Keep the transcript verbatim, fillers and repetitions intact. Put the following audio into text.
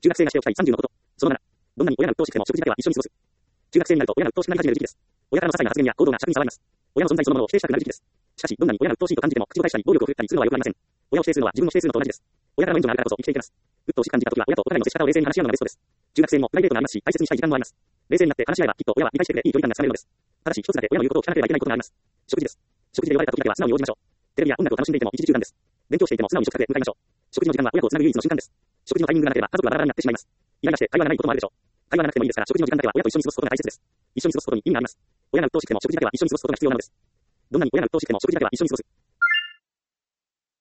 中学生がしておきたいさんじゅうのこと。そのなな。どんなに親が鬱陶しくても食事だけは一緒に過ごす。中学生になると親が鬱陶しくなり始める時期です。親からの些細な発言や行動が尺に触ります。親の存在そのものを否定したくなる時期です。しかし、どんなに親が鬱陶しいと感じても口を返したり暴力を振るったりするのは良くありません。親を否定するのは自分を否定するのと同じです。親からの援助があるからこそ生きていけます。鬱陶しく感じた時は親とお互いの接し方を冷静に話し合うのがベストです。中学生にもプライベートがありますし、大切にしたい時間もあります。冷静になって話し合えばきっと親は理解してくれていい距離感がつかめるのです。ただし一つだけ親の言うことを聞かなければいけないことがあります。食事です。食事で言われた時だけは素直に応じましょう。テレビや音楽を楽しんでいても一時中断です。勉強していても素直に食卓へ向かいましょう。食事の時間は親子をつなぐ唯一の瞬間です。食事のタイミングがなければ家族はバラバラになってしまいます。イライラして会話がないこともあるでしょう。会話がなくてもいいですから食事の時間だけは親と一緒に過ごすことが大切です。一緒に過ごすことに意味があります。親が鬱陶しくても食事だけは一緒に過ごすことが必要なのです。どんなに親が鬱陶しくても食事だけは一緒に過ごす。